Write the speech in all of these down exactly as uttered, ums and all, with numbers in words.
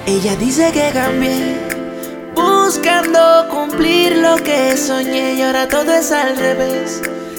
Ella dice que cambié, buscando cumplir lo que soñé, y ahora todo es al revés.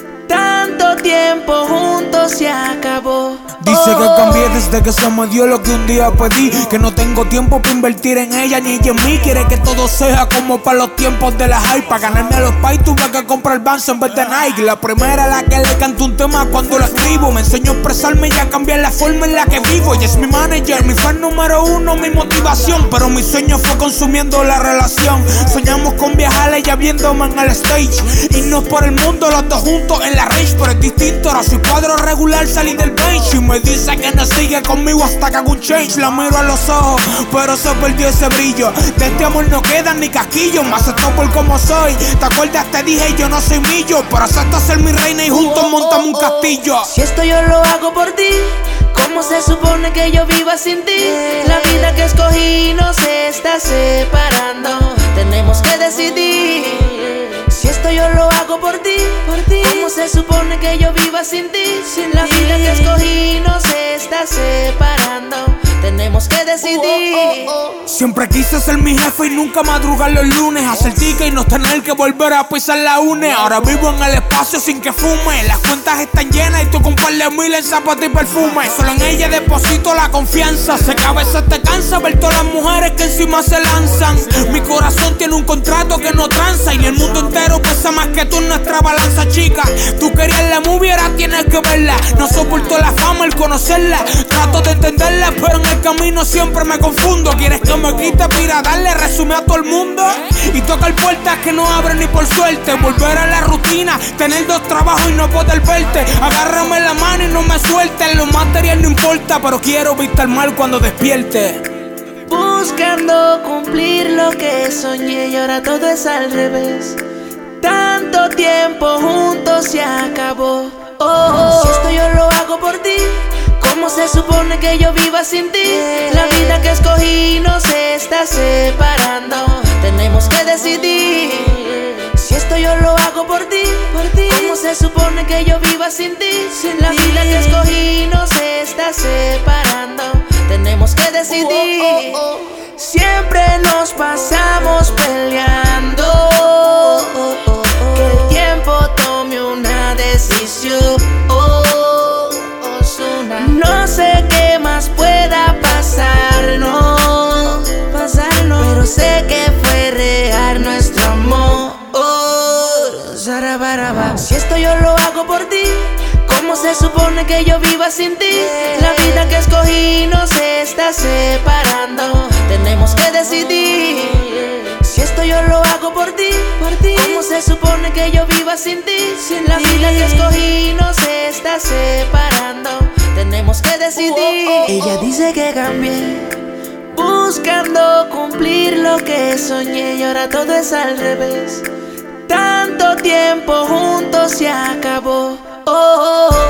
Tanto tiempo juntos se acabó. Dice que cambié desde que se me dio lo que un día pedí, que no tengo tiempo para invertir en ella ni ella en mí. Quiere que todo sea como para los tiempos de la hype. Para ganarme a los pais tuve que comprar Vans en vez de Nike. La primera la que le canto un tema cuando lo escribo. Me enseñó a expresarme y a cambiar la forma en la que vivo. Ella es mi manager, mi fan número uno, mi motivación. Pero mi sueño fue consumiendo la relación. Soñamos con viajar, ella viéndome en el stage, irnos por el mundo los dos juntos en la range. Pero es distinto, ahora soy cuadro regular, salí del bench. Y me dice que no sigue conmigo hasta que haga un change. La miro a los ojos, pero se perdió ese brillo. De este amor no quedan ni casquillos. Me aceptó por como soy. ¿Te acuerdas? Te dije yo no soy millo, pero acepto ser mi reina y juntos montamos un castillo. Si esto yo lo hago por ti, ¿cómo se supone que yo viva sin ti? La vida que escogí nos está separando. Tenemos que decidir. Si esto yo lo hago por ti, por ti, ¿cómo se supone que yo viva sin ti? Sin la vida que escogí nos está separando. Tenemos que decidir. Siempre quise ser mi jefe y nunca madrugar los lunes, hacer ticket y no tener que volver a pisar la une. Ahora vivo en el espacio sin que fume. Las cuentas están llenas y tú con un par de mil en zapatos y perfume. Solo en ella deposito la confianza. Sé que a veces te cansa ver todas las mujeres que encima se lanzan. Mi corazón tiene un contrato que no tranza, y ni el mundo entero pesa más que tú en nuestra balanza, chica. Tú querías la movie, ahora tienes que verla. No soporto la fama, el conocerla. Trato de entenderla, pero en el camino siempre me confundo. Quieres que me quite para darle resume a todo el mundo y tocar puertas que no abren ni por suerte. Volver a la rutina, tener dos trabajos y no poder verte. Agárrame la mano y no me sueltes. Lo material no importa, pero quiero verte al mal cuando despierte. Buscando cumplir lo que soñé, y ahora todo es al revés. Tanto tiempo juntos se acabó. Oh, oh. Si esto yo lo hago por ti, ¿cómo se supone que yo viva sin ti? La vida que escogí nos está separando. Tenemos que decidir. Si esto yo lo hago por ti, por ti, ¿cómo se supone que yo viva sin ti? Sin la vida que escogí nos está separando. Tenemos que decidir. Siempre nos pasamos peleando. Que el tiempo tome una decisión. No sé qué más pueda pasarnos, pasarnos, pero sé que fue real nuestro amor. Si esto yo lo hago por ti, ¿cómo se supone que yo viva sin ti? La vida que escogí nos está separando. Tenemos que decidir. Si esto yo lo hago por ti, por ti, ¿cómo se supone que yo viva sin ti? Sin la vida que escogí nos está separando. Tenemos que decidir. Ella dice que cambié, buscando cumplir lo que soñé, y ahora todo es al revés. Tanto tiempo juntos se acabó. Oh, oh, oh.